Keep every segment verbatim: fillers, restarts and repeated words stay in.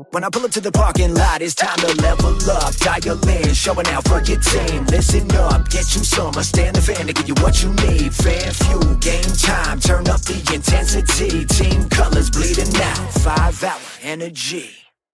When I pull up to the parking lot, it's time to level up. Dial in, showing out for your team. Listen up, get you some. I stand the fan to give you what you need. Fan fuel, game time, turn up the intensity. Team colors bleeding out, five hour energy.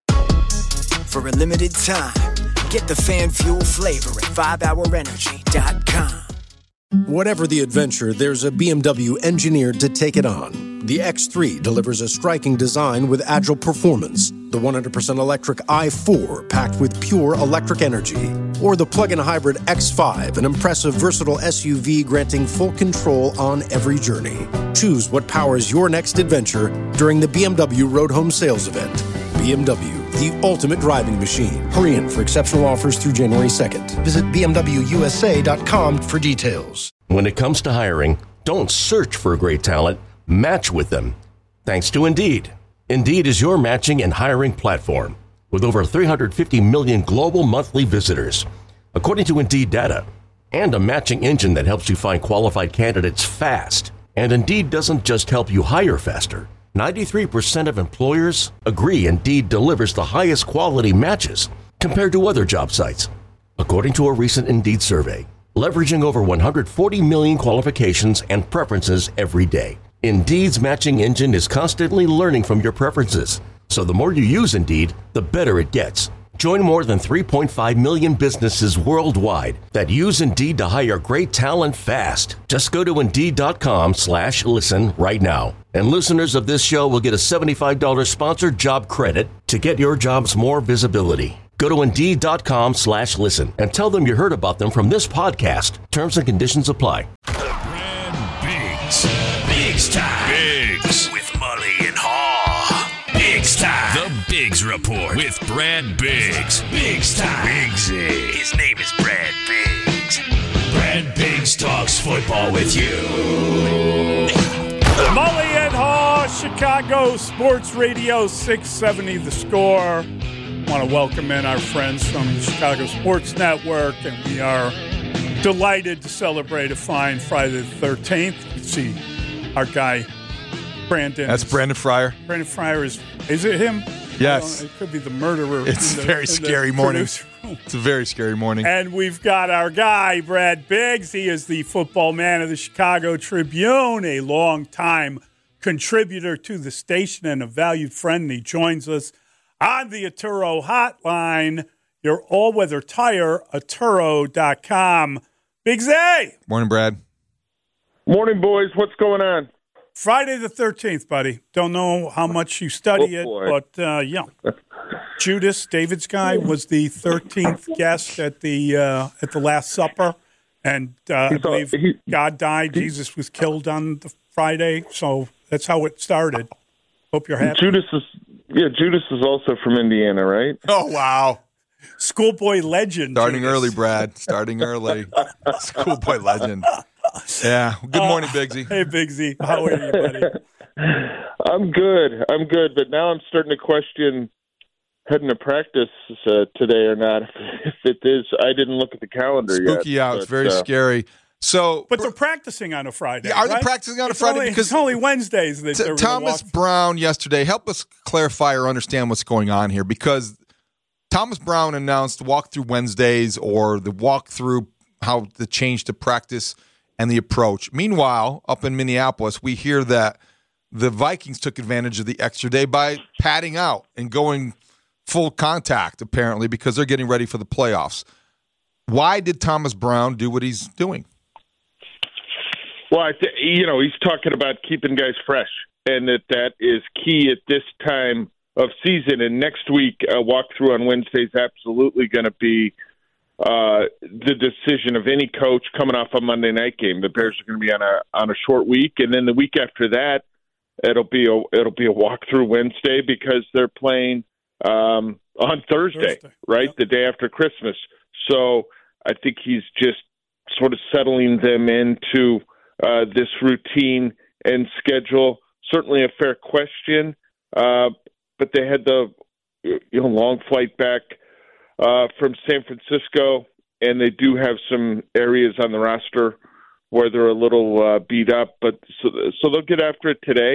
For a limited time, get the fan fuel flavor at five hour energy dot com. Whatever the adventure, there's a B M W engineered to take it on. The X three delivers a striking design with agile performance. The one hundred percent electric i four, packed with pure electric energy. Or the plug-in hybrid X five, an impressive, versatile S U V granting full control on every journey. Choose what powers your next adventure during the B M W Road Home Sales Event. B M W, the ultimate driving machine. Hurry in for exceptional offers through January second. Visit b m w u s a dot com for details. When it comes to hiring, don't search for great talent, match with them. Thanks to Indeed. Indeed is your matching and hiring platform with over three hundred fifty million global monthly visitors, according to Indeed data, and a matching engine that helps you find qualified candidates fast. And Indeed doesn't just help you hire faster. ninety-three percent of employers agree Indeed delivers the highest quality matches compared to other job sites, according to a recent Indeed survey, leveraging over one hundred forty million qualifications and preferences every day. Indeed's matching engine is constantly learning from your preferences, so the more you use Indeed, the better it gets. Join more than three point five million businesses worldwide that use Indeed to hire great talent fast. Just go to Indeed.com slash listen right now. And listeners of this show will get a seventy-five dollars sponsored job credit to get your jobs more visibility. Go to Indeed.com slash listen and tell them you heard about them from this podcast. Terms and conditions apply. Brad Biggs. Biggs time. Biggs. With Mully and Haw. Biggs time. The Biggs Report with Brad Biggs. Biggs time. Biggsy. His name is Brad Biggs. Brad Biggs talks football with you. Mully and Haw, Chicago Sports Radio six seventy The Score. Want to welcome in our friends from the Chicago Sports Network, and we are delighted to celebrate a fine Friday the thirteenth. You see our guy, Brandon. That's Brandon Fryer. Brandon Fryer is, is it him? Yes. It could be the murderer. It's a very scary morning. It's a very scary morning. And we've got our guy, Brad Biggs. He is the football man of the Chicago Tribune, a long-time contributor to the station and a valued friend. And he joins us on the Atturo hotline, your all-weather tire, Atturo dot com. Biggs A. Morning, Brad. Morning, boys. What's going on? Friday the thirteenth, buddy. Don't know how much you study oh, it, but, uh, yeah. Judas, David's guy, was the thirteenth guest at the uh, at the Last Supper, and uh, I believe he, God died. He, Jesus was killed on the Friday, so that's how it started. Hope you're happy. Judas is yeah. Judas is also from Indiana, right? Oh wow, schoolboy legend. Starting Judas. early, Brad. Starting early. Schoolboy legend. Yeah. Good morning, Biggsy. Uh, hey, Biggsy. How are you, buddy? I'm good. I'm good, but now I'm starting to question heading to practice uh, today or not. If it is, I didn't look at the calendar Spooky yet. Spooky out. But, it's very uh, scary. So, but they're practicing on a Friday. Yeah, are right? they practicing on it's a Friday? Only, because it's only Wednesdays that t- they're Thomas walk. Brown yesterday. Help us clarify or understand what's going on here, because Thomas Brown announced walkthrough Wednesdays, or the walkthrough, how the change to practice and the approach. Meanwhile, up in Minneapolis, we hear that the Vikings took advantage of the extra day by padding out and going full contact, apparently, because they're getting ready for the playoffs. Why did Thomas Brown do what he's doing? Well, I th- you know, he's talking about keeping guys fresh, and that that is key at this time of season. And next week, a walkthrough on Wednesday is absolutely going to be uh, the decision of any coach coming off a Monday night game. The Bears are going to be on a on a short week, and then the week after that, it'll be a it'll be a walkthrough Wednesday because they're playing um, on Thursday, Thursday. right, yep. the day after Christmas. So I think he's just sort of settling them into uh, this routine and schedule. Certainly a fair question, uh, but they had the you know long flight back uh, from San Francisco, and they do have some areas on the roster where they're a little uh, beat up. But so, so they'll get after it today.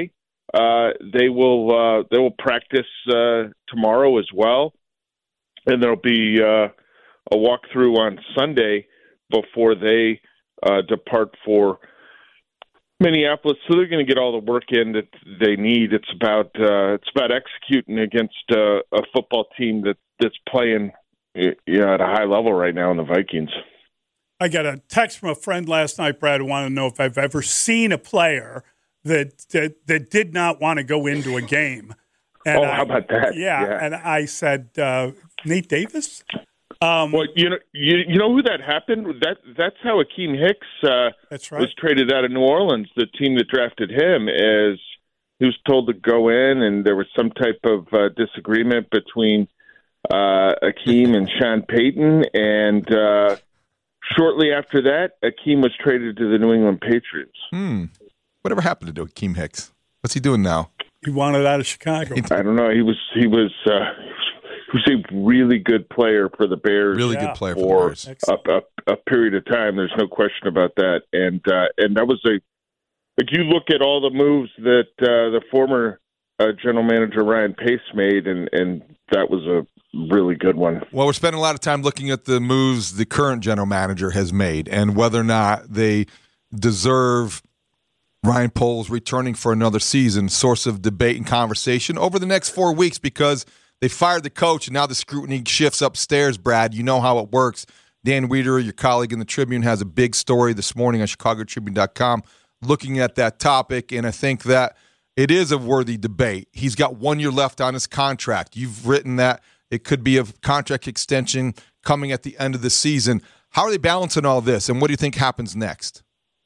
uh, they will uh, they will practice uh, tomorrow as well, and there'll be uh, a walkthrough on Sunday before they uh, depart for Minneapolis. So they're going to get all the work in that they need. It's about uh, it's about executing against uh, a football team that that's playing you know, at a high level right now in the Vikings. I got a text from a friend last night, Brad, who wanted to know if I've ever seen a player that that, that did not want to go into a game. And oh, I, how about that? Yeah, yeah. and I said, uh, Nate Davis? Um, well, you know, you, you know who that happened? That That's how Akeem Hicks uh, that's right. was traded out of New Orleans. The team that drafted him is he was told to go in, and there was some type of uh, disagreement between uh, Akeem and Sean Payton, and uh, shortly after that, Akeem was traded to the New England Patriots. Hmm. Whatever happened to Akeem Hicks? What's he doing now? He wanted out of Chicago. I don't know. He was he was uh, he was a really good player for the Bears. Really yeah. good player for, for the Bears. A, a, a period of time. There's no question about that. And uh, and that was a like you look at all the moves that uh, the former uh, general manager Ryan Pace made, and and that was a really good one. Well, we're spending a lot of time looking at the moves the current general manager has made and whether or not they deserve Ryan Poles returning for another season, source of debate and conversation over the next four weeks because they fired the coach and now the scrutiny shifts upstairs, Brad. You know how it works. Dan Wiederer, your colleague in the Tribune, has a big story this morning on Chicago Tribune dot com looking at that topic, and I think that it is a worthy debate. He's got one year left on his contract. You've written that it could be a contract extension coming at the end of the season. How are they balancing all this, and what do you think happens next?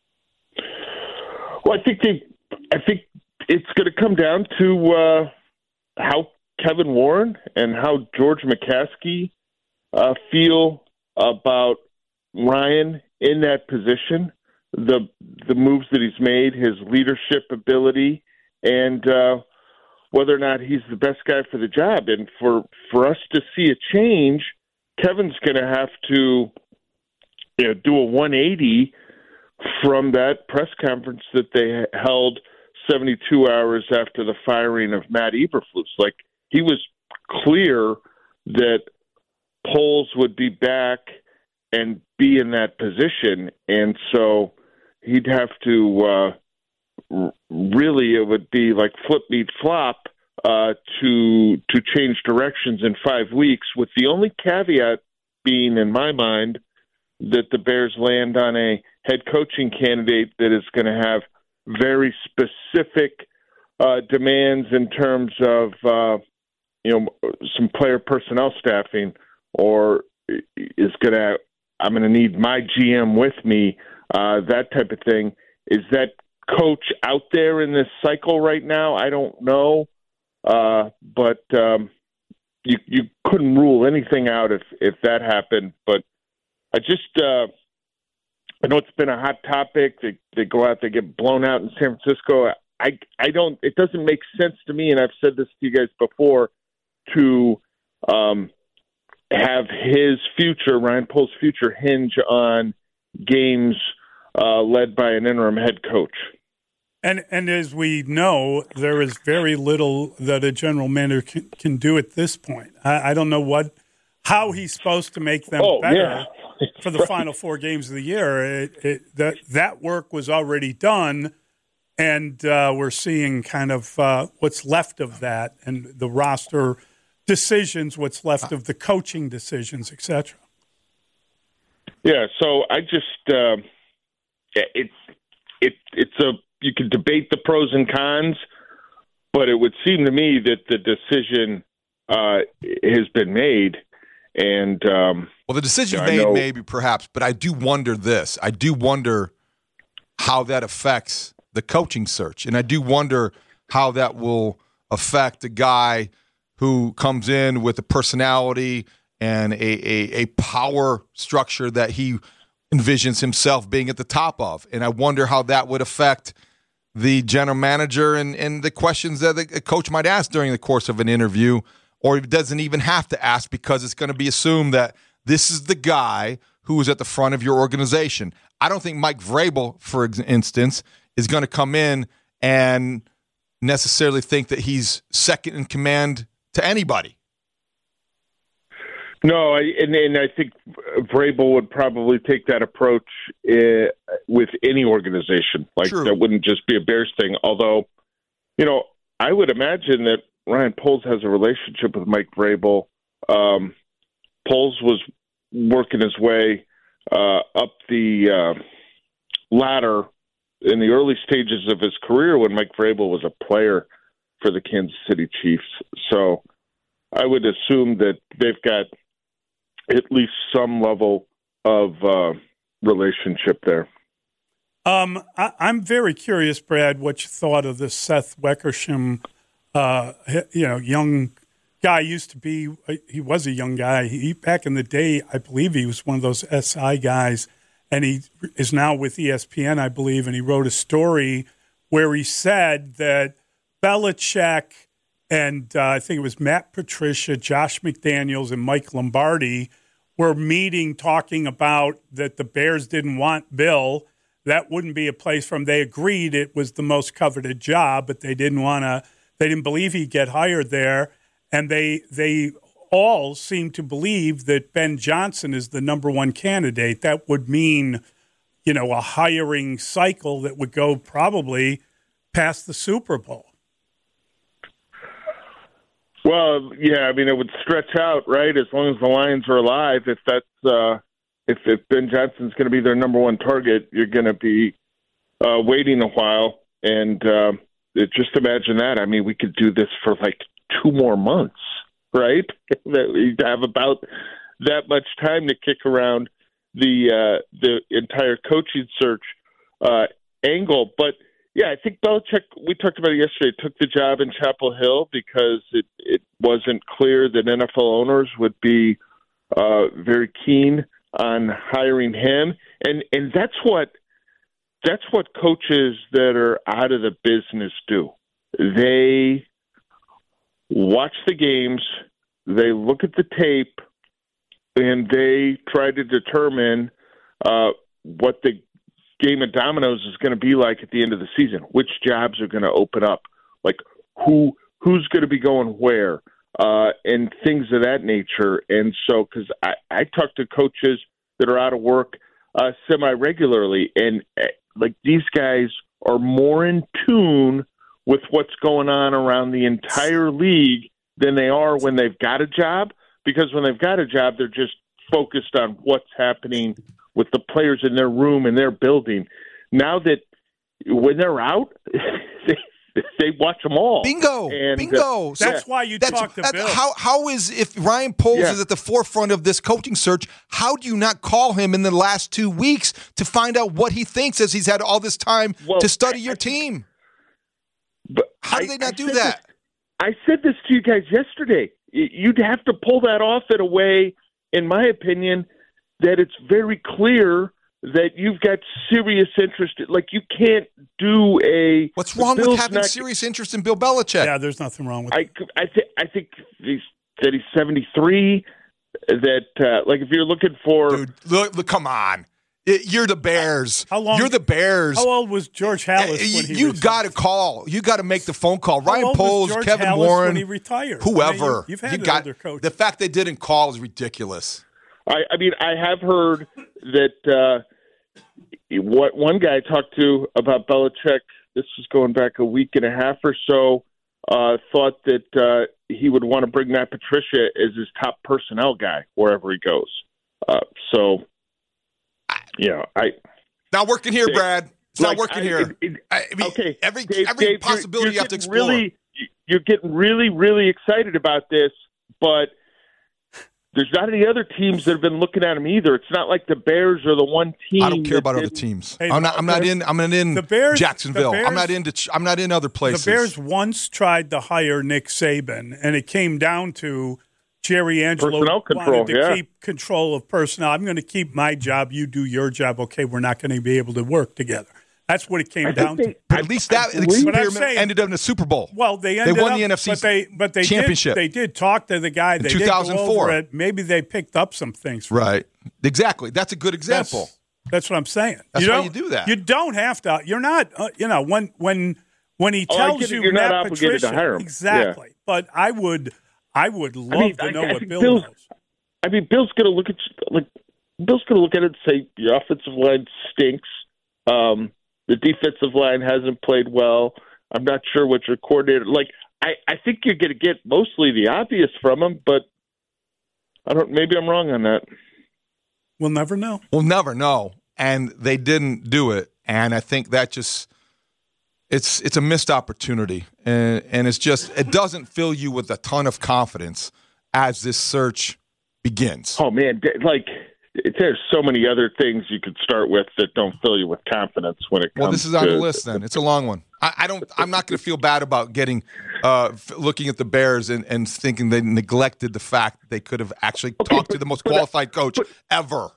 Well, I think they, I think it's going to come down to uh, how Kevin Warren and how George McCaskey uh, feel about Ryan in that position, the the moves that he's made, his leadership ability, and uh, whether or not he's the best guy for the job. And for, for us to see a change, Kevin's going to have to you know, do a one eighty from that press conference that they held seventy-two hours after the firing of Matt Eberflus. Like, he was clear that Poles would be back and be in that position, and so he'd have to uh, really, it would be like flip meet flop uh, to to change directions in five weeks, with the only caveat being, in my mind, that the Bears land on a head coaching candidate that is going to have very specific uh, demands in terms of, uh, you know, some player personnel staffing, or is going to, I'm going to need my G M with me, uh, that type of thing. Is that coach out there in this cycle right now? I don't know, uh, but um, you you couldn't rule anything out if if that happened. But I just, uh, I know it's been a hot topic. They they go out, they get blown out in San Francisco. I I don't. It doesn't make sense to me, and I've said this to you guys before, to um, have his future, Ryan Poles' future, hinge on games uh, led by an interim head coach. And and as we know, there is very little that a general manager can, can do at this point. I, I don't know what how he's supposed to make them oh, better. Yeah. For the final four games of the year, it, it, that that work was already done, and uh, we're seeing kind of uh, what's left of that, and the roster decisions, what's left of the coaching decisions, et cetera. Yeah, so I just uh, it's it it's a you can debate the pros and cons, but it would seem to me that the decision uh, has been made. And um, well, the decision I made, know, maybe, perhaps, but I do wonder this. I do wonder how that affects the coaching search, and I do wonder how that will affect a guy who comes in with a personality and a, a, a power structure that he envisions himself being at the top of. And I wonder how that would affect the general manager and, and the questions that the coach might ask during the course of an interview, or he doesn't even have to ask because it's going to be assumed that this is the guy who is at the front of your organization. I don't think Mike Vrabel, for instance, is going to come in and necessarily think that he's second in command to anybody. No, I, and, and I think Vrabel would probably take that approach uh, with any organization. Like True. That wouldn't just be a Bears thing. Although, you know, I would imagine that Ryan Poles has a relationship with Mike Vrabel. Um, Poles was working his way uh, up the uh, ladder in the early stages of his career when Mike Vrabel was a player for the Kansas City Chiefs. So I would assume that they've got at least some level of uh, relationship there. Um, I, I'm very curious, Brad, what you thought of this Seth Weckersham, uh, you know, young guy. Used to be, he was a young guy. He, back in the day, I believe he was one of those S I guys, and he is now with E S P N, I believe, and he wrote a story where he said that Belichick and uh, I think it was Matt Patricia, Josh McDaniels, and Mike Lombardi were meeting talking about that the Bears didn't want Bill. That wouldn't be a place for him. They agreed it was the most coveted job, but they didn't want to. They didn't believe he'd get hired there, and they they all seem to believe that Ben Johnson is the number one candidate. That would mean, you know, a hiring cycle that would go probably past the Super Bowl. Well, yeah, I mean, it would stretch out, right, as long as the Lions are alive. If that's uh, if, if Ben Johnson's going to be their number one target, you're going to be uh, waiting a while. And uh, just imagine that. I mean, we could do this for like two more months, right? We'd have about that much time to kick around the uh, the entire coaching search uh, angle. But yeah, I think Belichick, we talked about it yesterday, took the job in Chapel Hill because it, it wasn't clear that N F L owners would be uh, very keen on hiring him. And and that's what that's what coaches that are out of the business do. They watch the games, they look at the tape, and they try to determine uh, what the game of dominoes is going to be like at the end of the season, which jobs are going to open up, like who who's going to be going where, uh, and things of that nature. And so, because I, I talk to coaches that are out of work uh, semi-regularly, and uh, like these guys are more in tune with what's going on around the entire league than they are when they've got a job, because when they've got a job, they're just focused on what's happening with the players in their room and their building. Now that when they're out, they, they watch them all. Bingo, and, bingo. Uh, That's yeah. why you That's, talk to that's Bill. how how is if Ryan Poles Yeah. is at the forefront of this coaching search? How do you not call him in the last two weeks to find out what he thinks as he's had all this time Well, to study I- your I- team? But How do I- they not I do said that? this- I said this to you guys yesterday. Y- You'd have to pull that off in a way, in my opinion, that it's very clear that you've got serious interest. Like, you can't do a... What's wrong Bill's with having not- serious interest in Bill Belichick? Yeah, there's nothing wrong with I, I, th- I think he's, that he's seventy-three, that, uh, like, if you're looking for... Dude, look, look, come on. It- you're the Bears. How long- You're the Bears. How old was George Hallis you when he you retired? got to call. You got to make the phone call. How Ryan old was Poles, George Kevin Hallis Warren, when he retired? I mean, whoever. you- you've had you got older coaches. the fact they didn't call is ridiculous. I, I mean, I have heard that uh, what one guy I talked to about Belichick, this was going back a week and a half or so, uh, thought that uh, he would want to bring Matt Patricia as his top personnel guy wherever he goes. Uh, so, you know, I... Not working here, Brad. It's like, not working I- here. it- it- I mean, okay, every Dave, every Dave, you're- possibility you're you have to getting explore. Really, you're getting really, really excited about this, but there's not any other teams that have been looking at him either. It's not like the Bears are the one team. I don't care that about other didn't- teams. Hey, I'm not. I'm not okay. in. I'm not in The Bears- Jacksonville. the I'm not Bears- into. Ch- I'm not in other places. The Bears once tried to hire Nick Saban, and it came down to Jerry Angelo Personnel control, wanted to yeah. keep control of personnel. I'm going to keep my job. You do your job. Okay, we're not going to be able to work together. That's what it came I down think to. they, But at least that But I'm experiment saying- ended up in a Super Bowl. Well, they ended won up, the N F C but they, but they championship. Did, they did talk to the guy. They two thousand four. Did go over it. Maybe they picked up some things. From Right. Exactly. That's a good That's, example. that's what I'm saying. That's you why don't- you do that. You don't have to. You're not. Uh, you know when when when he Oh, I tells get it. you You're not Matt obligated to Patricia, hire him. exactly. Yeah. But I would, I would love I mean, to know I, I what think Bill Bill's, knows. I mean, Bill's going to look at like Bill's going to look at it and say your offensive line stinks. Um, the defensive line hasn't played well. I'm not sure what your coordinator like. I, I think you're going to get mostly the obvious from him, but I don't. Maybe I'm wrong on that. We'll never know. We'll never know. And they didn't do it. And I think that just it's it's a missed opportunity. And and it's just it doesn't fill you with a ton of confidence as this search begins. Oh man, like there's so many other things you could start with that don't fill you with confidence when it comes. Well, this is on to, the list. Then it's a long one. I, I don't. I'm not going to feel bad about getting uh, f- looking at the Bears and, and thinking they neglected the fact that they could have actually Okay, talked but, to the most but, qualified coach but, ever.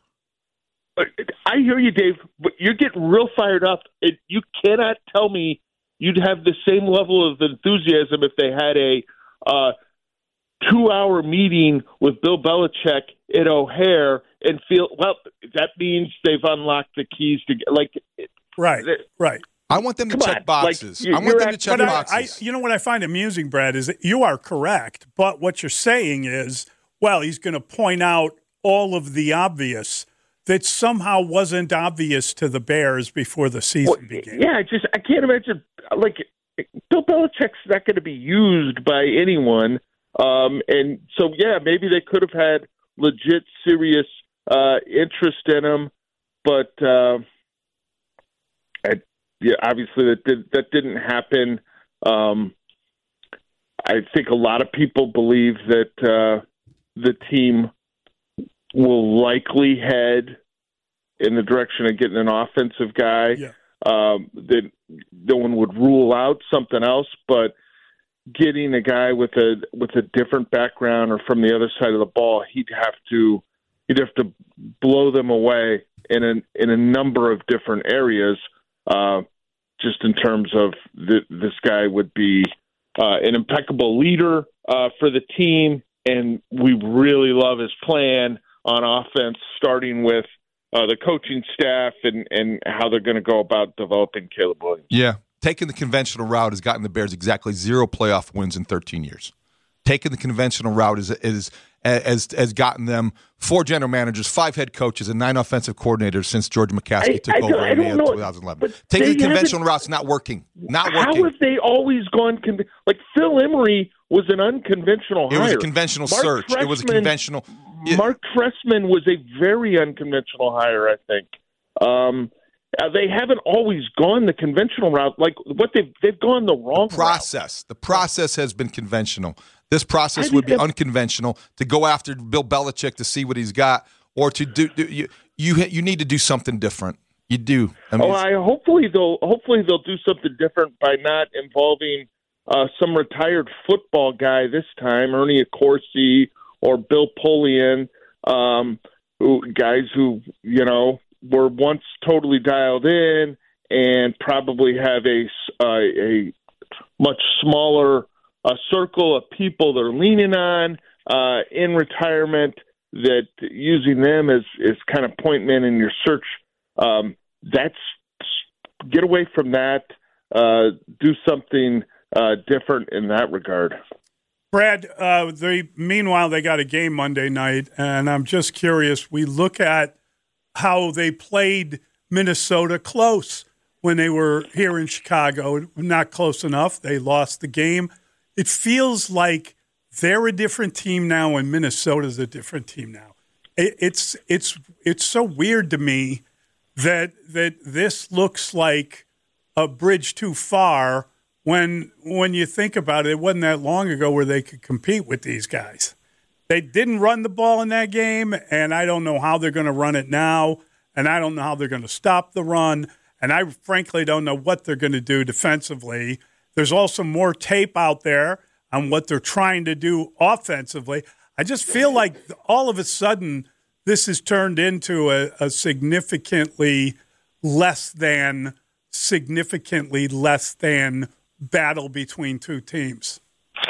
I hear you, Dave, but you're getting real fired up. It, you cannot tell me you'd have the same level of enthusiasm if they had a uh, two-hour meeting with Bill Belichick at O'Hare and feel, well, that means they've unlocked the keys to get, like, Right, right. I want them to Come check on, boxes. like, I want you're them to at- check But I, I, boxes. you know what I find amusing, Brad, is that you are correct. But what you're saying is, well, he's going to point out all of the obvious that somehow wasn't obvious to the Bears before the season Well, began. yeah, I just I can't imagine like Bill Belichick's not going to be used by anyone, um, and so yeah, maybe they could have had legit, serious uh, interest in him, but uh, I, yeah, obviously that did, that didn't happen. Um, I think a lot of people believe that uh, the team will likely head in the direction of getting an offensive guy. Yeah. Um, that no one would rule out something else, but getting a guy with a with a different background or from the other side of the ball, he'd have to he'd have to blow them away in a in a number of different areas. Uh, just in terms of the, this guy would be uh, an impeccable leader uh, for the team, and we really love his plan on offense, starting with uh, the coaching staff and, and how they're going to go about developing Caleb Williams. Yeah. Taking the conventional route has gotten the Bears exactly zero playoff wins in thirteen years. Taking the conventional route is is has has gotten them four general managers, five head coaches, and nine offensive coordinators since George McCaskey I- took I over don't- I in May don't of know, twenty eleven. but Taking they the conventional haven't- route's not working. Not How working. have they always gone con- like Phil Emery was an unconventional It hire. was a conventional Mark search. It was a Trestman- conventional. Yeah. Mark Trestman was a very unconventional hire, I think. Um, uh, they haven't always gone the conventional route. Like what they've they've gone the wrong process. The process has been conventional. This process I would think be unconventional to go after Bill Belichick to see what he's got, or to do, do you you you need to do something different. You do. I mean, Oh, I hopefully they'll hopefully they'll do something different by not involving uh, some retired football guy this time, Ernie Accorsi or Bill Polian, um, who guys who you know were once totally dialed in and probably have a uh, a much smaller uh, circle of people they're leaning on uh, in retirement. That using them as as kind of point men in your search. Um, that's get away from that. Uh, do something uh, different in that regard. Brad, uh, they, meanwhile, they got a game Monday night, and I'm just curious. We look at how they played Minnesota close when they were here in Chicago. Not close enough. They lost the game. It feels like they're a different team now, and Minnesota's a different team now. It, it's it's it's so weird to me that that this looks like a bridge too far. When when you think about it, it wasn't that long ago where they could compete with these guys. They didn't run the ball in that game, and I don't know how they're going to run it now, and I don't know how they're going to stop the run, and I frankly don't know what they're going to do defensively. There's also more tape out there on what they're trying to do offensively. I just feel like all of a sudden this has turned into a, a significantly less than, significantly less than battle between two teams.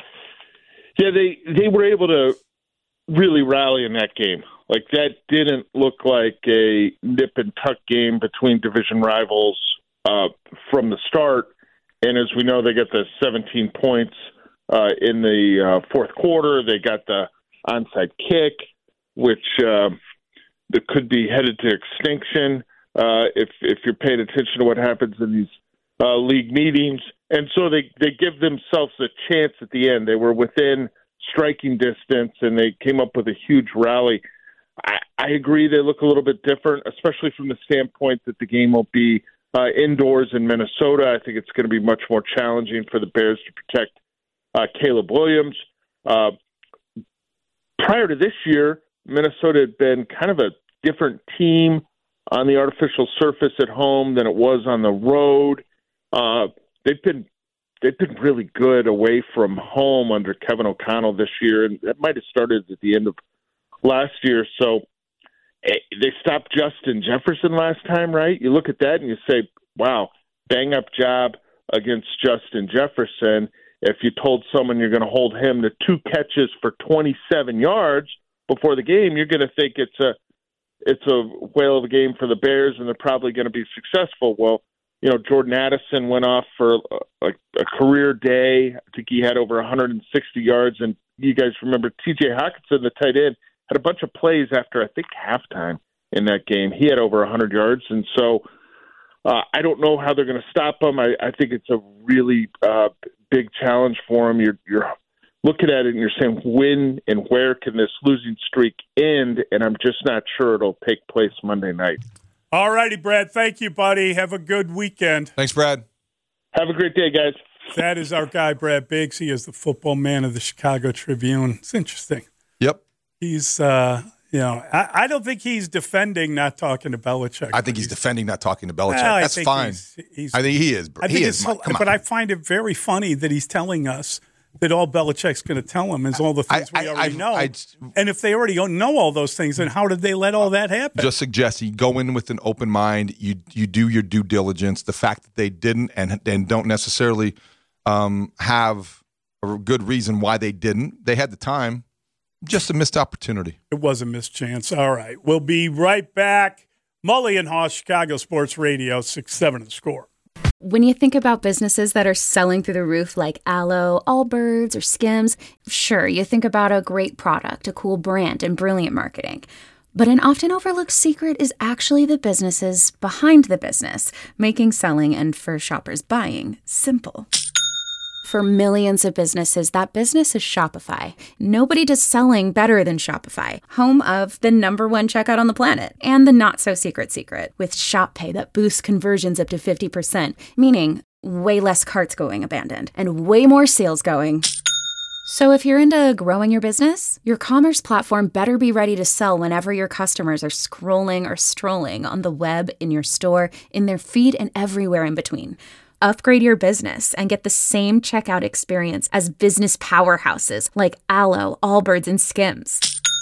Yeah, they they were able to really rally in that game. Like that didn't look like a nip and tuck game between division rivals uh, from the start. And as we know, they got the seventeen points uh, in the uh, fourth quarter. They got the onside kick, which uh, that could be headed to extinction uh, if if you're paying attention to what happens in these uh, league meetings. And so they, they give themselves a chance at the end. They were within striking distance, and they came up with a huge rally. I, I agree they look a little bit different, especially from the standpoint that the game will be uh, indoors in Minnesota. I think it's going to be much more challenging for the Bears to protect uh, Caleb Williams. Uh, prior to this year, Minnesota had been kind of a different team on the artificial surface at home than it was on the road. Uh, they've been they've been really good away from home under Kevin O'Connell this year, and that might have started at the end of last year. So they stopped Justin Jefferson last time, right? You look at that and you say, wow, bang up job against Justin Jefferson. If you told someone you're going to hold him to two catches for twenty-seven yards before the game, you're going to think it's a it's a whale of a game for the Bears, and they're probably going to be successful. Well, you know, Jordan Addison went off for a, a career day. I think he had over one hundred sixty yards, and you guys remember T J Hockenson, the tight end, had a bunch of plays after, I think, halftime in that game. He had over one hundred yards, and so uh, I don't know how they're going to stop him. I, I think it's a really uh, big challenge for him. You're, you're looking at it and you're saying, when and where can this losing streak end? And I'm just not sure it'll take place Monday night. All righty, Brad. Thank you, buddy. Have a good weekend. Thanks, Brad. Have a great day, guys. That is our guy, Brad Biggs. He is the football man of the Chicago Tribune. It's interesting. Yep. He's, uh, you know, I, I don't think he's defending not talking to Belichick. I think he's, he's defending not talking to Belichick. Well, That's fine. He's, he's, I think he is. I think he it's, is. Come but on. I find it very funny that he's telling us that all Belichick's going to tell him is all the things I, we already I, know. I, I, and if they already don't know all those things, then how did they let all that happen? Just suggest you go in with an open mind. You you do your due diligence. The fact that they didn't and, and don't necessarily um, have a good reason why they didn't. They had the time. Just a missed opportunity. It was a missed chance. All right. We'll be right back. Mully and Haw, Chicago Sports Radio, six seven The Score. When you think about businesses that are selling through the roof like Aloe, Allbirds, or Skims, sure, you think about a great product, a cool brand, and brilliant marketing. But an often overlooked secret is actually the businesses behind the business, making selling and, for shoppers, buying simple. For millions of businesses, that business is Shopify. Nobody does selling better than Shopify, home of the number one checkout on the planet, and the not-so-secret secret, with Shop Pay that boosts conversions up to fifty percent, meaning way less carts going abandoned, and way more sales going. So if you're into growing your business, your commerce platform better be ready to sell whenever your customers are scrolling or strolling on the web, in your store, in their feed, and everywhere in between. Upgrade your business and get the same checkout experience as business powerhouses like Aloe, Allbirds, and Skims.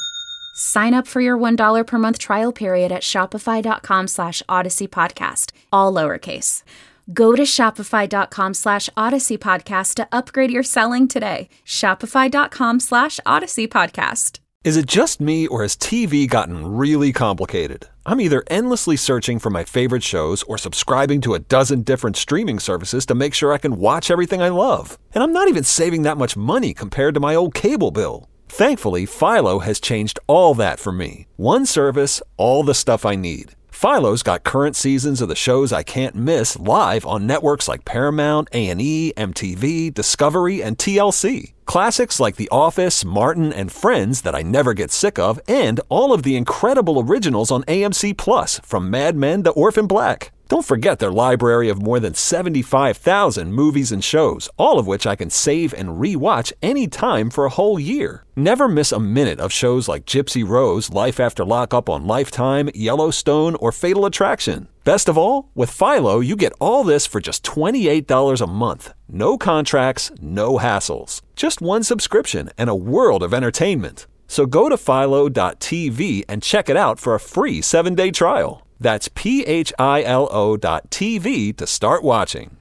Sign up for your one dollar per month trial period at shopify.com slash Odyssey Podcast, all lowercase. Go to shopify.com slash Odyssey Podcast to upgrade your selling today. Shopify.com slash Odyssey Podcast. Is it just me, or has T V gotten really complicated? I'm either endlessly searching for my favorite shows or subscribing to a dozen different streaming services to make sure I can watch everything I love. And I'm not even saving that much money compared to my old cable bill. Thankfully, Philo has changed all that for me. One service, all the stuff I need. Philo's got current seasons of the shows I can't miss live on networks like Paramount, A and E, M T V, Discovery, and T L C. Classics like The Office, Martin, and Friends that I never get sick of, and all of the incredible originals on A M C Plus, from Mad Men to Orphan Black. Don't forget their library of more than seventy-five thousand movies and shows, all of which I can save and re-watch anytime for a whole year. Never miss a minute of shows like Gypsy Rose, Life After Lockup on Lifetime, Yellowstone, or Fatal Attraction. Best of all, with Philo, you get all this for just twenty-eight dollars a month. No contracts, no hassles. Just one subscription and a world of entertainment. So go to philo dot t v and check it out for a free seven-day trial. That's P H I L O dot T V to start watching.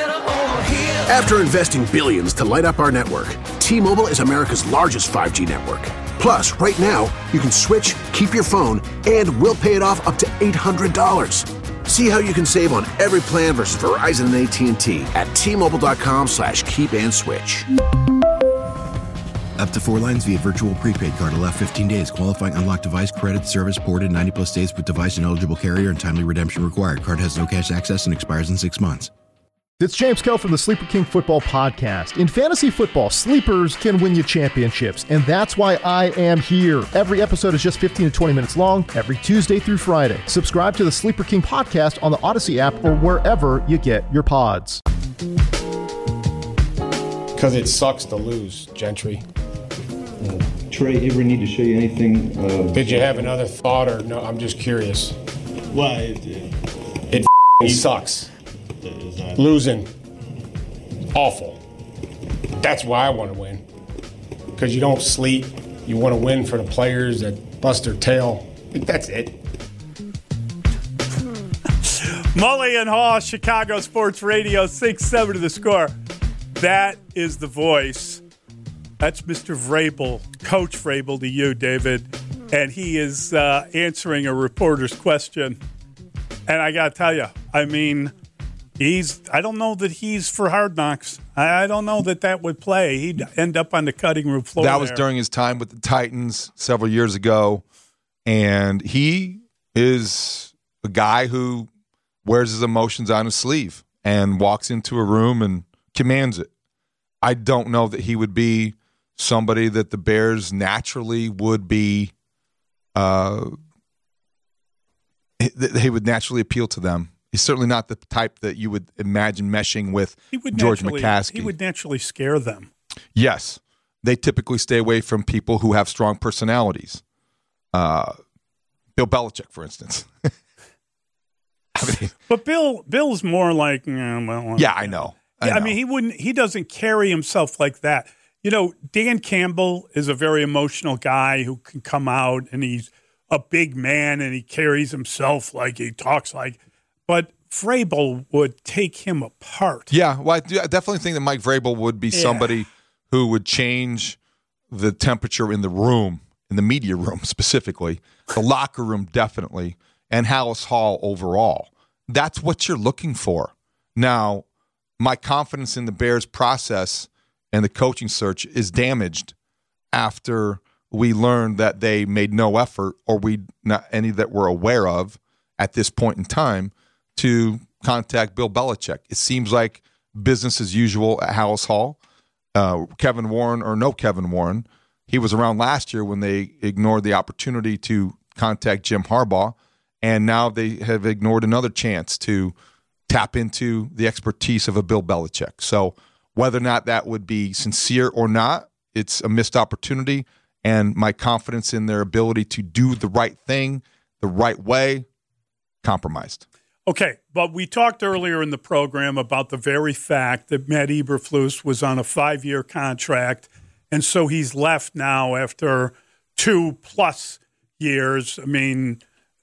After investing billions to light up our network, T-Mobile is America's largest five G network. Plus, right now, you can switch, keep your phone, and we'll pay it off up to eight hundred dollars. See how you can save on every plan versus Verizon and A T and T at T-Mobile.com slash keep and switch. Up to four lines via virtual prepaid card. Allow fifteen days. Qualifying unlocked device credit service ported ninety plus days with device and eligible carrier and timely redemption required. Card has no cash access and expires in six months. It's James Kell from the Sleeper King Football Podcast. In fantasy football, sleepers can win you championships, and that's why I am here. Every episode is just fifteen to twenty minutes long, every Tuesday through Friday. Subscribe to the Sleeper King Podcast on the Odyssey app or wherever you get your pods. Because it sucks to lose, Gentry. Uh, Trey, ever need to show you anything? Uh, Did you have another thought, or no? I'm just curious. Why? It, it, it f***ing sucks. That... Losing. Awful. That's why I want to win. Because you don't sleep. You want to win for the players that bust their tail. That's it. Mully and Haw, Chicago Sports Radio, six seven to the Score. That is the voice. That's Mister Vrabel, Coach Vrabel to you, David. And he is uh, answering a reporter's question. And I got to tell you, I mean, he's, I don't know that he's for Hard Knocks. I, I don't know that that would play. He'd end up on the cutting room floor. That was there. during his time with the Titans several years ago. And he is a guy who wears his emotions on his sleeve and walks into a room and commands it. I don't know that he would be somebody that the Bears naturally would be uh, he would naturally appeal to them. He's certainly not the type that you would imagine meshing with George McCaskey. He would naturally scare them. Yes. They typically stay away from people who have strong personalities. Uh, Bill Belichick, for instance. I mean, but Bill Bill's more like, eh, well, yeah, I know. I, yeah, know. I mean, he wouldn't. He doesn't carry himself like that. You know, Dan Campbell is a very emotional guy who can come out and he's a big man and he carries himself like he talks like. But Vrabel would take him apart. Yeah, well, I, do, I definitely think that Mike Vrabel would be yeah. somebody who would change the temperature in the room, in the media room specifically, the locker room definitely, and Halas Hall overall. That's what you're looking for. Now, my confidence in the Bears process and the coaching search is damaged after we learned that they made no effort, or we not any that we're aware of at this point in time, to contact Bill Belichick. It seems like business as usual at Halas Hall. Uh, Kevin Warren or no Kevin Warren, he was around last year when they ignored the opportunity to contact Jim Harbaugh, and now they have ignored another chance to tap into the expertise of a Bill Belichick. So whether or not that would be sincere or not, it's a missed opportunity, and my confidence in their ability to do the right thing the right way, compromised. Okay, but we talked earlier in the program about the very fact that Matt Eberflus was on a five-year contract, and so he's left now after two-plus years. I mean,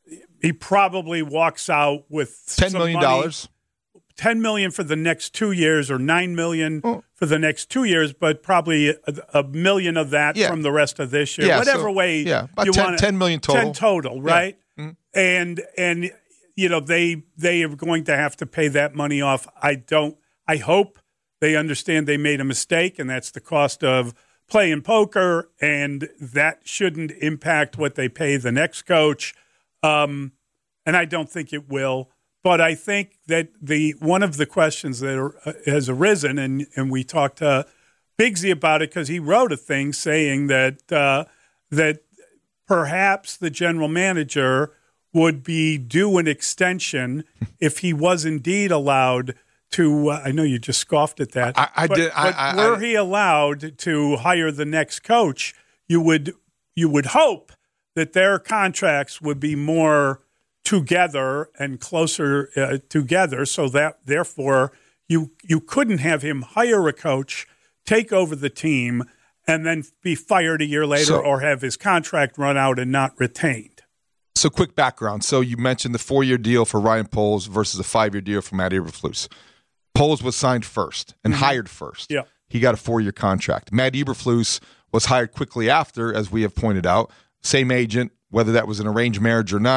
he probably walks out with ten million dollars. ten million dollars for the next two years or nine million dollars oh. for the next two years, but probably a, a million of that yeah. from the rest of this year. Yeah, Whatever so, way yeah, about you ten, want ten million total. ten total, right? Yeah. Mm-hmm. And and you know, they they are going to have to pay that money off. I don't I hope they understand they made a mistake, and that's the cost of playing poker, and that shouldn't impact what they pay the next coach. Um, and I don't think it will. But I think that the one of the questions that are, uh, has arisen, and, and we talked to Bigsy about it because he wrote a thing saying that uh, that perhaps the general manager would be due an extension if he was indeed allowed to. Uh, I know you just scoffed at that. I, I but, did. But I, I, were I, he allowed to hire the next coach, you would you would hope that their contracts would be more together and closer uh, together, so that therefore you you couldn't have him hire a coach, take over the team, and then be fired a year later, so, or have his contract run out and not retained. So quick background. So you mentioned the four-year deal for Ryan Poles versus a five-year deal for Matt Eberflus. Poles was signed first and mm-hmm. hired first. Yeah. He got a four-year contract. Matt Eberflus was hired quickly after, as we have pointed out. Same agent, whether that was an arranged marriage or not,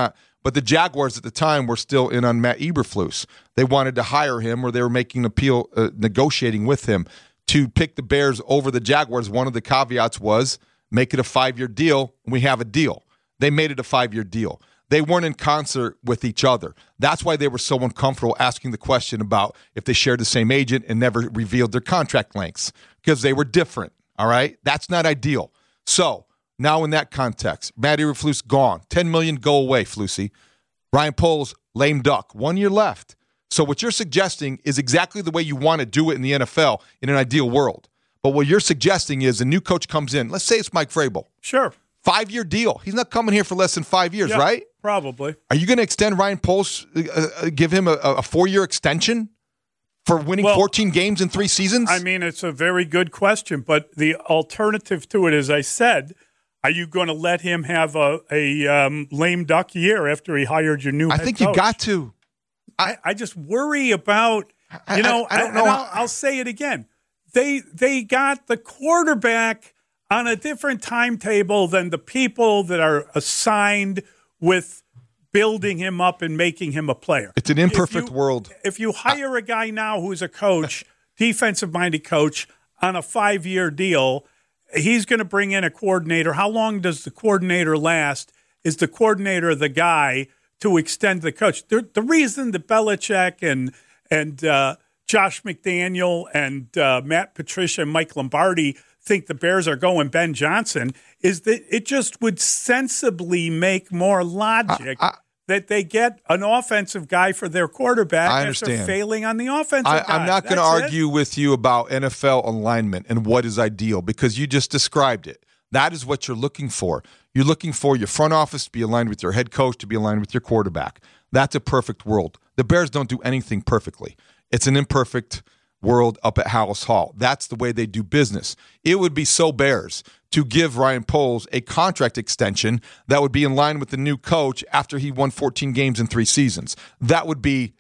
But the Jaguars at the time were still in on Matt Eberflus. They wanted to hire him, or they were making an appeal, uh, negotiating with him to pick the Bears over the Jaguars. One of the caveats was make it a five-year deal, and we have a deal. They made it a five-year deal. They weren't in concert with each other. That's why they were so uncomfortable asking the question about if they shared the same agent and never revealed their contract lengths, because they were different, all right? That's not ideal. So now in that context, Matt Eberflus gone. ten million dollars go away, Flusy. Ryan Poles, lame duck. One year left. So what you're suggesting is exactly the way you want to do it in the N F L in an ideal world. But what you're suggesting is a new coach comes in. Let's say it's Mike Vrabel. Sure. Five-year deal. He's not coming here for less than five years, yeah, right? Probably. Are you going to extend Ryan Poles, uh, give him a, a four-year extension for winning well, fourteen games in three seasons? I mean, it's a very good question, but the alternative to it, as I said, are you going to let him have a, a um, lame duck year after he hired your new I head think coach? you got to. I, I just worry about, you know, I, I don't know. And I'll, I'll say it again. They they got the quarterback on a different timetable than the people that are assigned with building him up and making him a player. It's an imperfect if you, world. If you hire a guy now who's a coach, defensive-minded coach, on a five-year deal, he's going to bring in a coordinator. How long does the coordinator last? Is the coordinator the guy to extend the coach? The, the reason that Belichick and and uh, Josh McDaniel and uh, Matt Patricia and Mike Lombardi think the Bears are going Ben Johnson is that it just would sensibly make more logic I, I, that they get an offensive guy for their quarterback I after understand. failing on the offensive I, guy. I'm not going to argue it. with you about N F L alignment and what is ideal because you just described it. That is what you're looking for. You're looking for your front office to be aligned with your head coach, to be aligned with your quarterback. That's a perfect world. The Bears don't do anything perfectly. It's an imperfect world up at Hallis Hall. That's the way they do business. It would be so Bears to give Ryan Poles a contract extension that would be in line with the new coach after he won fourteen games in three seasons. That would be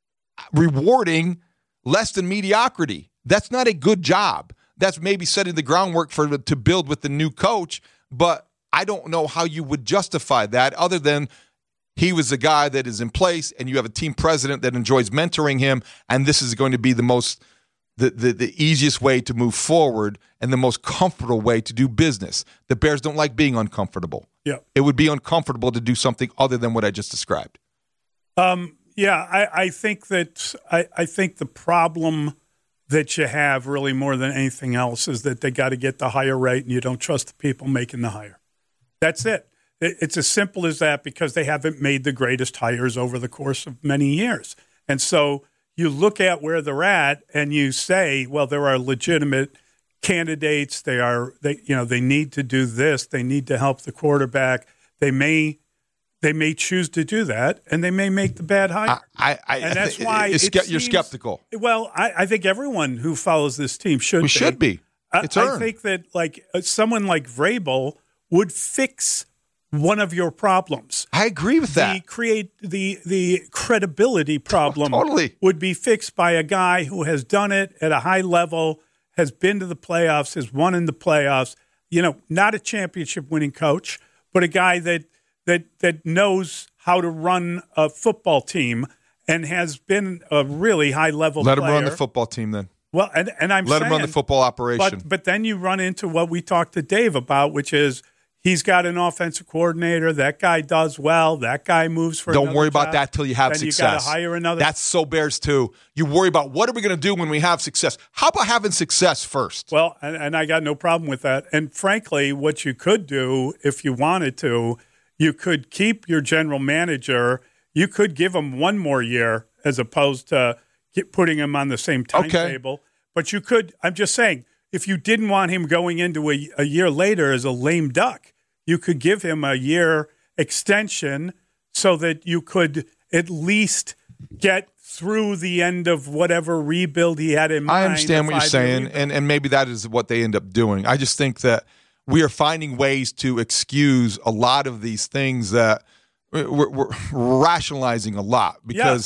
rewarding less than mediocrity. That's not a good job. That's maybe setting the groundwork for to build with the new coach, but I don't know how you would justify that other than he was a guy that is in place and you have a team president that enjoys mentoring him, and this is going to be the most the, the, the easiest way to move forward and the most comfortable way to do business. The Bears don't like being uncomfortable. Yeah. It would be uncomfortable to do something other than what I just described. Um, yeah, I, I think that I, I think the problem that you have really more than anything else is that they got to get the hire right and you don't trust the people making the hire. That's it. it. It's as simple as that because they haven't made the greatest hires over the course of many years. And so you look at where they're at and you say, well, there are legitimate candidates. They are, they, you know, they need to do this. They need to help the quarterback. They may, they may choose to do that, and they may make the bad hire. I, I, and that's I, why it's, it you're seems, skeptical. Well, I, I think everyone who follows this team should. We be. should be. It's I, earned. I think that like uh, someone like Vrabel would fix one of your problems. I agree with that. The create the the credibility problem totally. would be fixed by a guy who has done it at a high level, has been to the playoffs, has won in the playoffs. You know, not a championship winning coach, but a guy that that that knows how to run a football team and has been a really high level Let player. him run the football team then. Well, and, and I'm Let saying, him run the football operation. But, but then you run into what we talked to Dave about, which is he's got an offensive coordinator. That guy does well. That guy moves for Don't worry about job. that till you have then success. You got to hire another. That's so Bears too. You worry about what are we going to do when we have success. How about having success first? Well, and, and I got no problem with that. And frankly, what you could do if you wanted to, you could keep your general manager. You could give him one more year as opposed to get, putting him on the same timetable. Okay. But you could, I'm just saying, if you didn't want him going into a, a year later as a lame duck, you could give him a year extension so that you could at least get through the end of whatever rebuild he had in mind. I understand what you're saying, and, and maybe that is what they end up doing. I just think that we are finding ways to excuse a lot of these things that we're, we're rationalizing a lot because yes.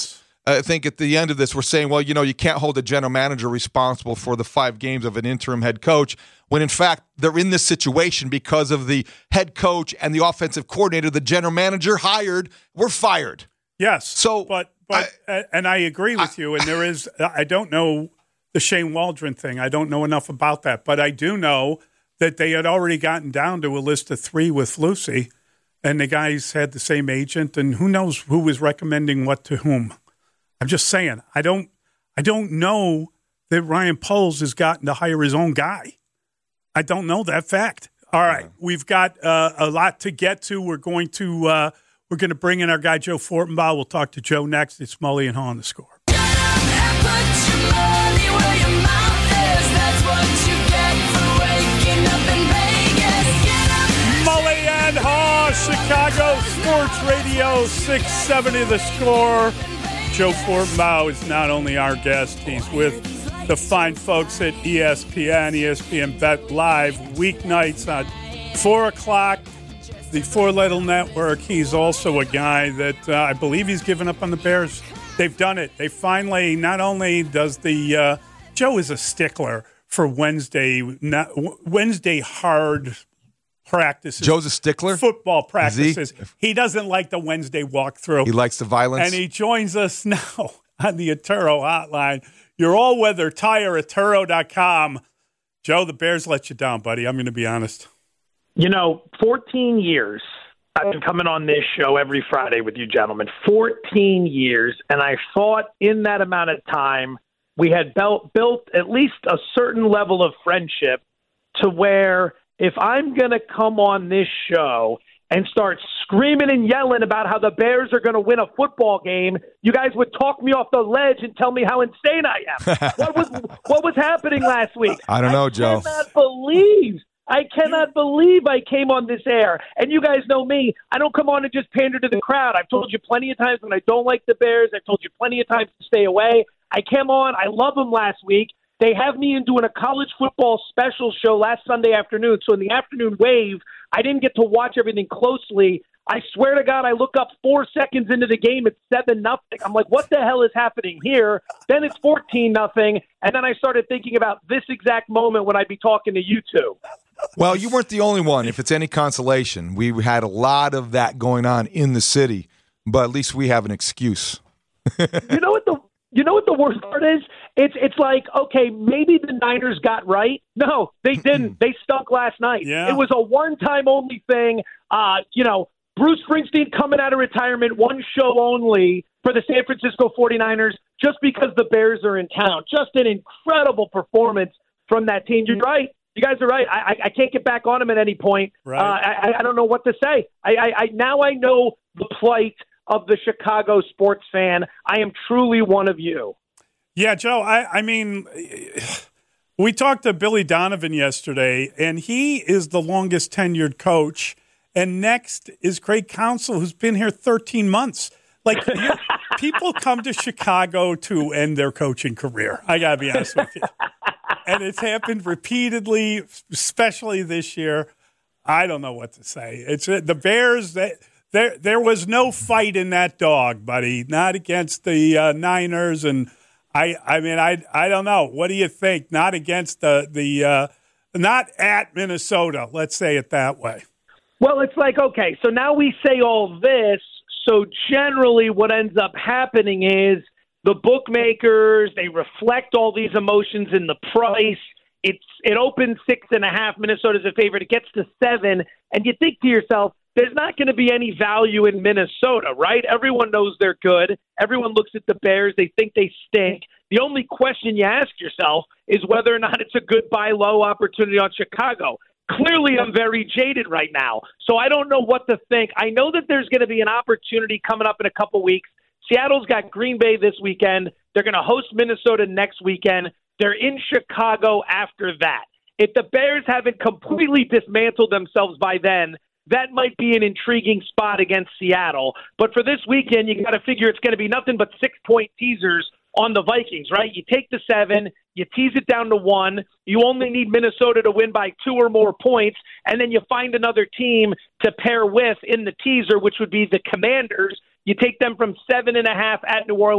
I think at the end of this, we're saying, well, you know, you can't hold a general manager responsible for the five games of an interim head coach, when in fact they're in this situation because of the head coach and the offensive coordinator, the general manager hired, were fired. Yes. So, but but I, and I agree with I, you. And there is, I don't know the Shane Waldron thing. I don't know enough about that, but I do know that they had already gotten down to a list of three with Lucy, and the guys had the same agent, and who knows who was recommending what to whom. I'm just saying, I don't, I don't know that Ryan Poles has gotten to hire his own guy. I don't know that fact. All right, yeah. We've got uh, a lot to get to. We're going to, uh, we're going to bring in our guy Joe Fortenbaugh. We'll talk to Joe next. It's Mully and Haw on The Score. Mully and Haw, Chicago Sports Radio six seventy The Score. Joe Fortenbaugh is not only our guest, he's with the fine folks at E S P N, E S P N Bet Live, weeknights at four o'clock, the Four Little Network. He's also a guy that uh, I believe he's given up on the Bears. They've done it. They finally, not only does the, uh, Joe is a stickler for Wednesday, not, Wednesday hard practices. Joe's a stickler? Football practices. He? he doesn't like the Wednesday walkthrough. He likes the violence. And he joins us now on the Atturo hotline. Your all-weather tire at Atturo dot com. Joe, the Bears let you down, buddy. I'm going to be honest. You know, fourteen years I've been coming on this show every Friday with you gentlemen. fourteen years. And I thought in that amount of time we had built, built at least a certain level of friendship to where if I'm going to come on this show and start screaming and yelling about how the Bears are going to win a football game, you guys would talk me off the ledge and tell me how insane I am. what was what was happening last week? I don't know, I Joe. I cannot believe, I cannot believe I came on this air. And you guys know me. I don't come on and just pander to the crowd. I've told you plenty of times when I don't like the Bears. I've told you plenty of times to stay away. I came on. I love them last week. They have me in doing a college football special show last Sunday afternoon. So in the afternoon wave, I didn't get to watch everything closely. I swear to God, I look up four seconds into the game. It's seven nothing. I'm like, what the hell is happening here? Then it's fourteen nothing. And then I started thinking about this exact moment when I'd be talking to you two. Well, you weren't the only one. If it's any consolation, we had a lot of that going on in the city, but at least we have an excuse. You know what the You know what the worst part is? It's it's like, okay, maybe the Niners got right. No, they didn't. They stunk last night. Yeah. It was a one-time only thing. Uh, you know, Bruce Springsteen coming out of retirement, one show only for the San Francisco forty-niners just because the Bears are in town. Just an incredible performance from that team. You're right. You guys are right. I, I can't get back on them at any point. Right. Uh, I, I don't know what to say. I, I, I now I know the plight of the Chicago sports fan. I am truly one of you. Yeah, Joe, I, I mean, we talked to Billy Donovan yesterday, and he is the longest tenured coach. And next is Craig Counsell, who's been here thirteen months. Like, you, people come to Chicago to end their coaching career. I got to be honest with you. And it's happened repeatedly, especially this year. I don't know what to say. It's the Bears, they, There, there was no fight in that dog, buddy. Not against the uh, Niners, and I, I mean, I, I don't know. What do you think? Not against the the, uh, not at Minnesota. Let's say it that way. Well, it's like, okay, so now we say all this. So generally, what ends up happening is the bookmakers, they reflect all these emotions in the price. It's it opens six and a half. Minnesota's a favorite. It gets to seven, and you think to yourself, there's not going to be any value in Minnesota, right? Everyone knows they're good. Everyone looks at the Bears. They think they stink. The only question you ask yourself is whether or not it's a good buy low opportunity on Chicago. Clearly, I'm very jaded right now, so I don't know what to think. I know that there's going to be an opportunity coming up in a couple weeks. Seattle's got Green Bay this weekend. They're going to host Minnesota next weekend. They're in Chicago after that. If the Bears haven't completely dismantled themselves by then, that might be an intriguing spot against Seattle. But for this weekend, you got to figure it's going to be nothing but six-point teasers on the Vikings, right? You take the seven, you tease it down to one, you only need Minnesota to win by two or more points, and then you find another team to pair with in the teaser, which would be the Commanders. You take them from seven and a half at New Orleans,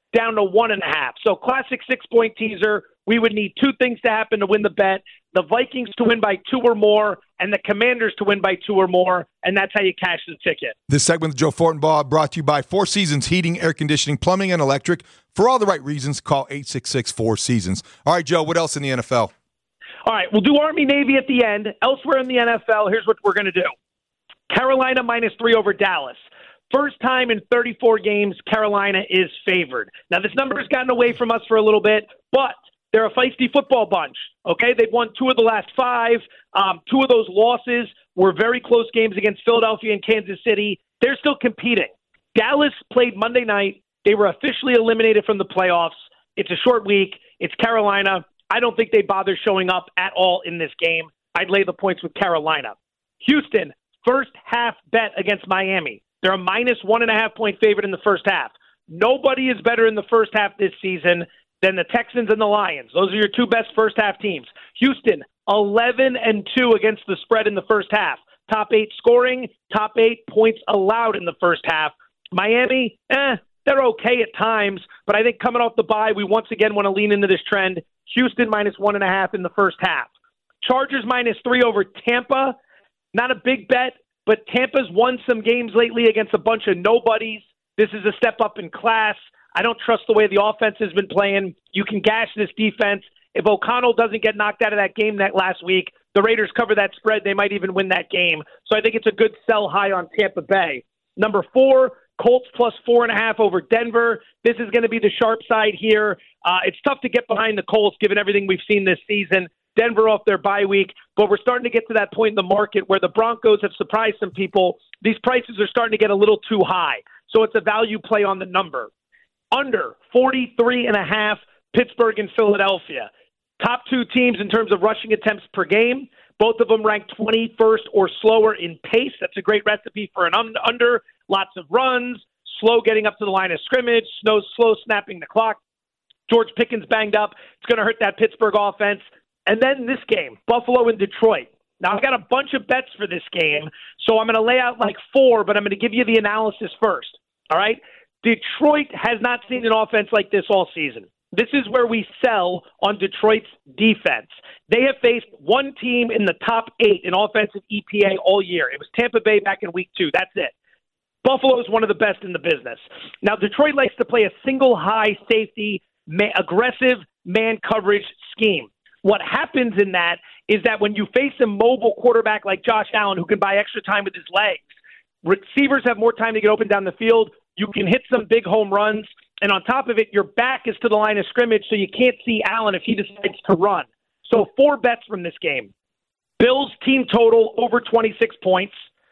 down to one and a half. So classic six-point teaser. We would need two things to happen to win the bet. The Vikings to win by two or more, and the Commanders to win by two or more, and that's how you cash the ticket. This segment with Joe Fortenbaugh brought to you by Four Seasons Heating, Air Conditioning, Plumbing, and Electric. For all the right reasons, call eight six six, four seasons. All right, Joe, what else in the N F L? All right, we'll do Army-Navy at the end. Elsewhere in the N F L, here's what we're going to do. Carolina minus three over Dallas. First time in thirty-four games, Carolina is favored. Now, this number has gotten away from us for a little bit, but they're a feisty football bunch, okay? They've won two of the last five. Um, two of those losses were very close games against Philadelphia and Kansas City. They're still competing. Dallas played Monday night. They were officially eliminated from the playoffs. It's a short week. It's Carolina. I don't think they bother showing up at all in this game. I'd lay the points with Carolina. Houston, first half bet against Miami. They're a minus one and a half point favorite in the first half. Nobody is better in the first half this season than the Texans and the Lions. Those are your two best first half teams. Houston, eleven and two against the spread in the first half. Top eight scoring, top eight points allowed in the first half. Miami, eh, they're okay at times, but I think coming off the bye, we once again want to lean into this trend. Houston minus one and a half in the first half. Chargers minus three over Tampa. Not a big bet, but Tampa's won some games lately against a bunch of nobodies. This is a step up in class. I don't trust the way the offense has been playing. You can gash this defense. If O'Connell doesn't get knocked out of that game that last week, the Raiders cover that spread. They might even win that game. So I think it's a good sell high on Tampa Bay. Number four, Colts plus four and a half over Denver. This is going to be the sharp side here. Uh, it's tough to get behind the Colts given everything we've seen this season. Denver off their bye week, but we're starting to get to that point in the market where the Broncos have surprised some people. These prices are starting to get a little too high. So it's a value play on the number. Under forty-three and a half, Pittsburgh and Philadelphia. Top two teams in terms of rushing attempts per game. Both of them ranked twenty-first or slower in pace. That's a great recipe for an under. Lots of runs, slow getting up to the line of scrimmage, slow, slow snapping the clock. George Pickens banged up. It's going to hurt that Pittsburgh offense. And then this game, Buffalo and Detroit. Now, I've got a bunch of bets for this game, so I'm going to lay out like four, but I'm going to give you the analysis first. All right? Detroit has not seen an offense like this all season. This is where we sell on Detroit's defense. They have faced one team in the top eight in offensive E P A all year. It was Tampa Bay back in week two. That's it. Buffalo is one of the best in the business. Now, Detroit likes to play a single high safety, ma- aggressive man coverage scheme. What happens in that is that when you face a mobile quarterback like Josh Allen who can buy extra time with his legs, receivers have more time to get open down the field. You can hit some big home runs. And on top of it, your back is to the line of scrimmage, so you can't see Allen if he decides to run. So four bets from this game. Bills team total over twenty-six points.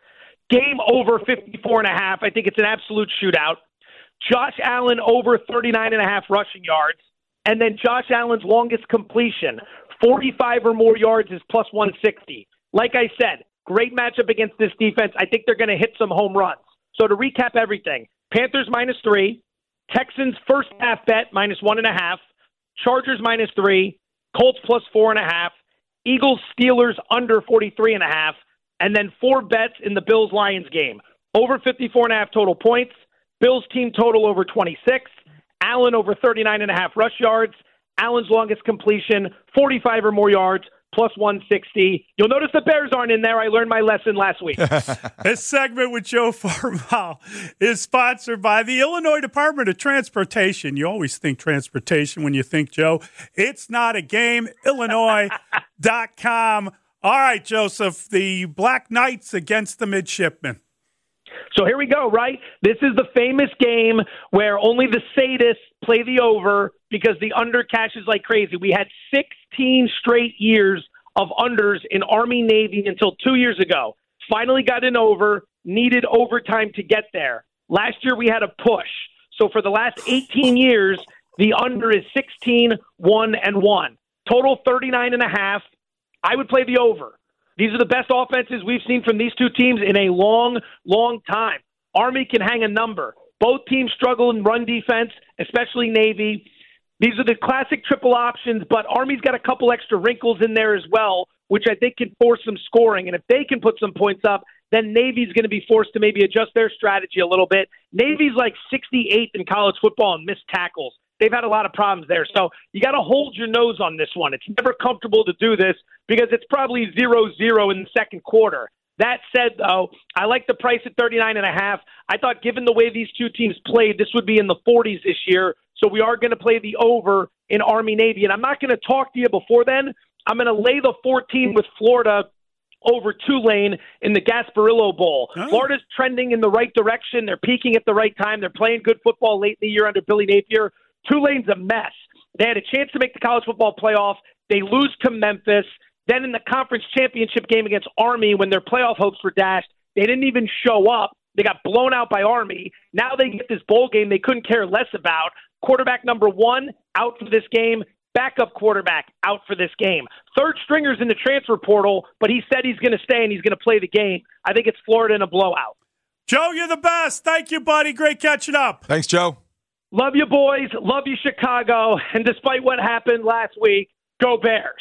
Game over fifty-four and a half. I think it's an absolute shootout. Josh Allen over thirty-nine and a half rushing yards. And then Josh Allen's longest completion, forty-five or more yards, is plus one sixty. Like I said, great matchup against this defense. I think they're going to hit some home runs. So to recap everything, Panthers minus three, Texans first half bet minus one and a half, Chargers minus three, Colts plus four and a half, Eagles Steelers under forty-three and a half, and then four bets in the Bills Lions game. Over fifty-four and a half total points, Bills team total over twenty-six, Allen over thirty-nine and a half rush yards, Allen's longest completion, forty-five or more yards, plus one sixty. You'll notice the Bears aren't in there. I learned my lesson last week. This segment with Joe Fortenbaugh is sponsored by the Illinois Department of Transportation. You always think transportation when you think Joe. It's not a game. Illinois dot com. All right, Joseph, the Black Knights against the Midshipmen. So here we go, right? This is the famous game where only the sadists play the over because the under cashes like crazy. We had sixteen straight years of unders in Army-Navy until two years ago. Finally got an over, needed overtime to get there. Last year we had a push. So for the last eighteen years, the under is sixteen, one, and one. Total thirty-nine and a half. I would play the over. These are the best offenses we've seen from these two teams in a long, long time. Army can hang a number. Both teams struggle in run defense, especially Navy. These are the classic triple options, but Army's got a couple extra wrinkles in there as well, which I think can force some scoring. And if they can put some points up, then Navy's going to be forced to maybe adjust their strategy a little bit. Navy's like sixty-eighth in college football in missed tackles. They've had a lot of problems there. So you got to hold your nose on this one. It's never comfortable to do this because it's probably zero zero in the second quarter. That said, though, I like the price at thirty-nine and a half. I thought given the way these two teams played, this would be in the forties this year. So we are going to play the over in Army-Navy. And I'm not going to talk to you before then. I'm going to lay the fourteen with Florida over Tulane in the Gasparillo Bowl. Oh. Florida's trending in the right direction. They're peaking at the right time. They're playing good football late in the year under Billy Napier. Tulane's a mess. They had a chance to make the college football playoff. They lose to Memphis. Then in the conference championship game against Army, when their playoff hopes were dashed, they didn't even show up. They got blown out by Army. Now they get this bowl game they couldn't care less about. Quarterback number one out for this game. Backup quarterback out for this game. Third stringer's in the transfer portal, but he said he's going to stay and he's going to play the game. I think it's Florida in a blowout. Joe, you're the best. Thank you, buddy. Great catching up. Thanks, Joe. Love you, boys. Love you, Chicago. And despite what happened last week, go Bears.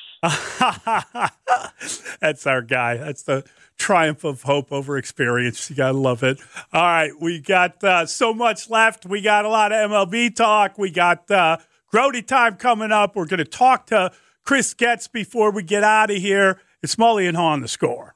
That's our guy. That's the triumph of hope over experience. You got to love it. All right, we got uh, so much left. We got a lot of M L B talk. We got uh, Grody time coming up. We're going to talk to Chris Getz before we get out of here. It's Mully and Haw on The Score.